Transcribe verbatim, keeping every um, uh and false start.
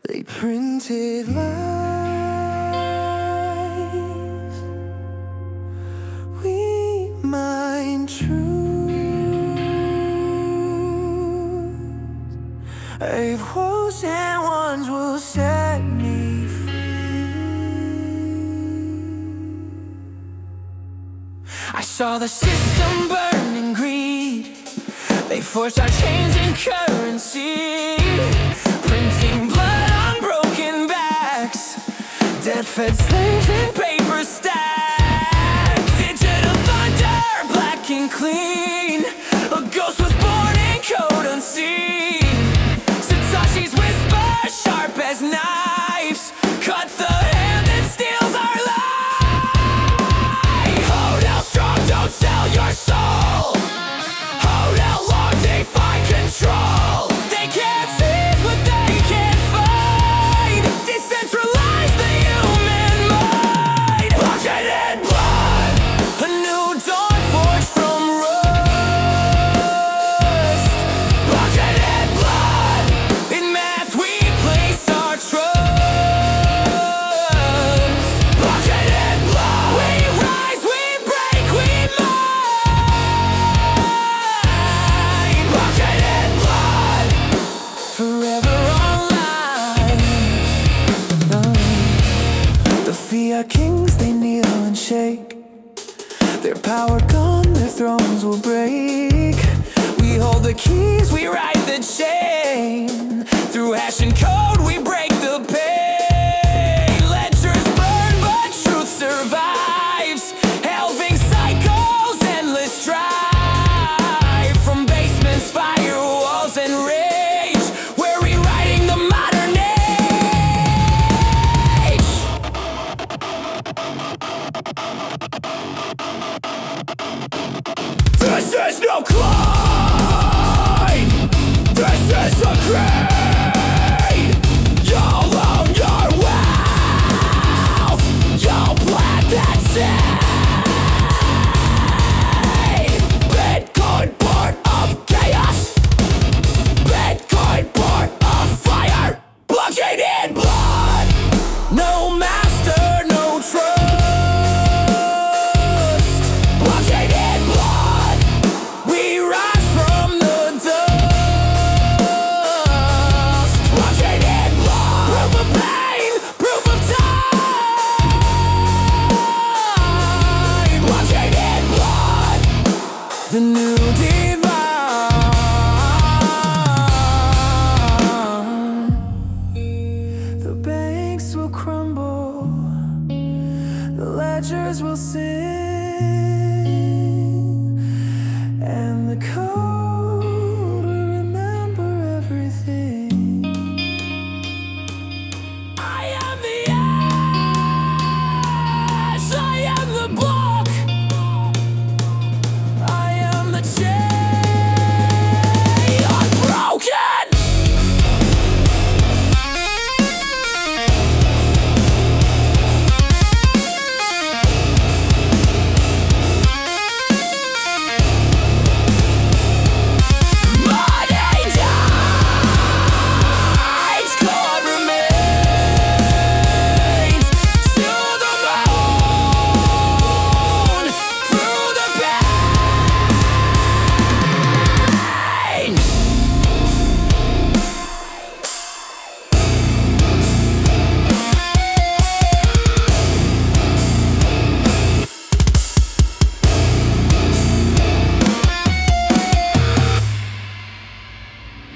They printed lies, we mine truth. Brave wolves and ones will set me free. I saw the system burn in greed. They forced our change in currency, printing blood on broken backs, dead-fed slaves in paper stacks. Digital thunder, black and clean. A ghost was born in code unseen. Satoshi's whisper, sharp as knives, cut the hand that steals our life. Hold out strong, don't sell your soul. Hold out long, defy control. They can't seize what they can't find. Decentralize the human mind. Bucket and blood, a new dawn forged from rust. Bucket and blood, in math we place our trust. Bucket and blood, we rise, we break, we mine. Bucket and blood, forever online. The fiat kings, they kneel and shake. Their power gone, their thrones will break. We hold the keys, we ride the chain. Through hash and code, we break the pain. Ledgers burn, but truth survives. Halving cycles, endless strife. From basements, firewalls, and rage, we're rewriting the modern age. This is no climb. This is a creed. You'll own your wealth. You'll plant that seed. Bitcoin, part of chaos. Bitcoin, part of fire. Blockchain in blood. No master, no trust. Blockchain in blood. We rise from the dust. Blockchain in blood. Proof of pain, proof of time. Blockchain in blood. The new divine. The banks will crumble, the ledgers will sing.